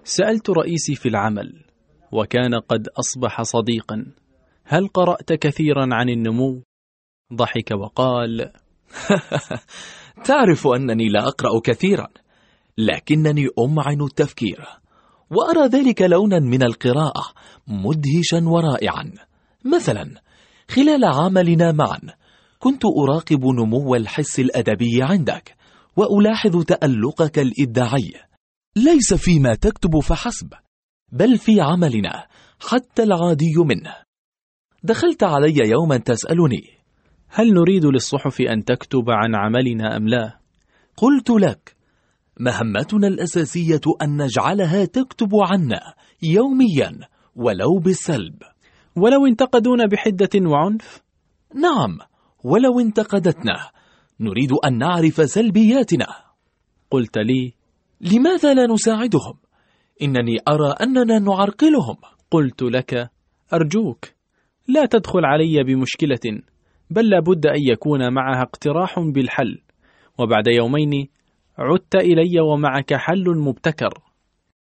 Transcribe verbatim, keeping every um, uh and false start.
سألت رئيسي في العمل وكان قد أصبح صديقا: هل قرأت كثيرا عن النمو؟ ضحك وقال: تعرف أنني لا أقرأ كثيرا، لكنني أمعن التفكير، وأرى ذلك لونا من القراءة مدهشا ورائعا. مثلا خلال عملنا معا كنت أراقب نمو الحس الأدبي عندك، وألاحظ تألقك الإبداعي ليس فيما تكتب فحسب، بل في عملنا حتى العادي منه. دخلت علي يوما تسألني: هل نريد للصحف أن تكتب عن عملنا أم لا؟ قلت لك: مهمتنا الأساسية أن نجعلها تكتب عنا يوميا ولو بالسلب. ولو انتقدونا بحدة وعنف؟ نعم، ولو انتقدتنا نريد أن نعرف سلبياتنا. قلت لي: لماذا لا نساعدهم؟ إنني أرى أننا نعرقلهم. قلت لك: أرجوك لا تدخل علي بمشكلة، بل لابد أن يكون معها اقتراح بالحل. وبعد يومين عدت إلي ومعك حل مبتكر.